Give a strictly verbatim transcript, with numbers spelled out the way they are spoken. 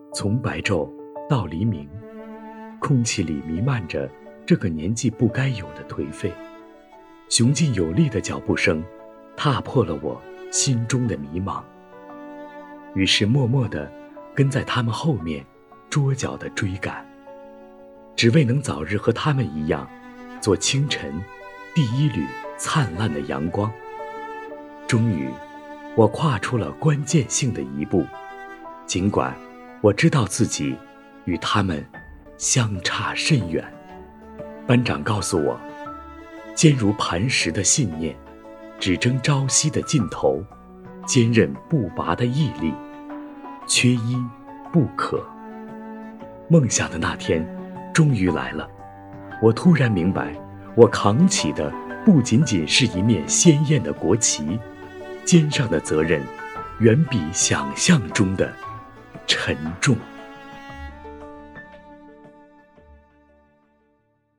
从白昼到黎明，空气里弥漫着这个年纪不该有的颓废。雄劲有力的脚步声踏破了我心中的迷茫，于是默默地跟在他们后面捉脚地追赶，只为能早日和他们一样做清晨第一缕灿烂的阳光。终于我跨出了关键性的一步，尽管我知道自己与他们相差甚远。班长告诉我，坚如磐石的信念，只争朝夕的劲头，坚韧不拔的毅力，缺一不可。梦想的那天终于来了，我突然明白，我扛起的不仅仅是一面鲜艳的国旗，肩上的责任远比想象中的沉重。